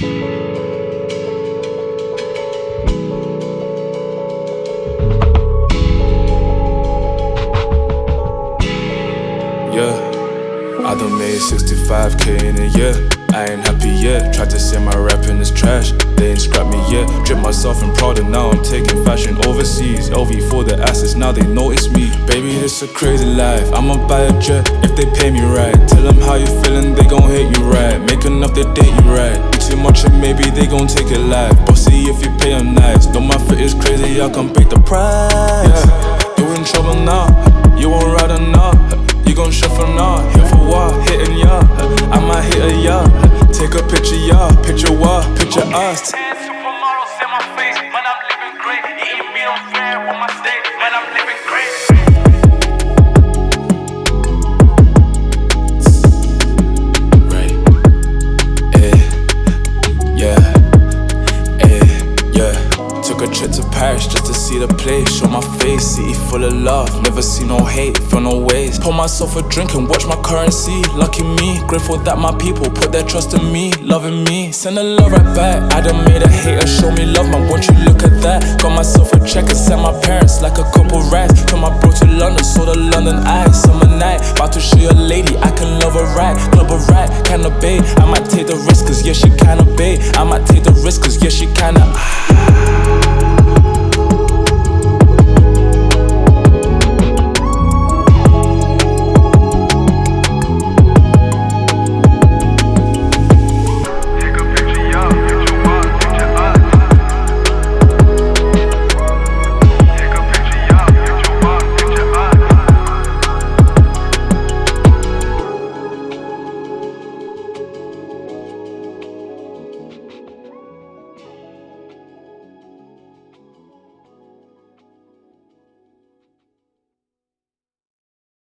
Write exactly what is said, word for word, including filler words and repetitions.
Yeah, I done made sixty-five K in a year. I ain't happy yet, tried to say my rapping is trash. They ain't scrap me yet, drip myself in Prada. Now I'm taking fashion overseas. L V for the asses, now they notice me. Baby, this a crazy life, I'ma buy a jet if they pay me right. Tell them how you feeling, they gon' hate you right. Make enough to date you right. Be too much and maybe they gon' take it live. Bossy if you pay them nice. Though my fit is crazy, I can pay the price. Yeah, you in trouble now, you won't ride or not. You gon' shuffle now, here for what? Hitting ya, I might hit a ya. Take a picture ya, picture what? Picture us. Supermodels in my face, man, I'm living great. Eating meat on flair on my steak, man, I'm living great. Right, eh, yeah, eh, yeah. Took a trip to Paris just to see the place. Show my face, city full of love. Never see no hate, feel no waste. Pour myself a drink and watch my currency. Lucky me, grateful that my people put their trust in me. Loving me, send the love right back. I done made a hater show me love, man, won't you look at that. Got myself a check and sent my parents like a couple rats. Took my bro to London, saw the London eye. Summer night, about to show you a lady, I can love her right. Club a rat, kinda bait. I might take the risk cause yeah she kinda bait. I might take the risk cause yeah she kinda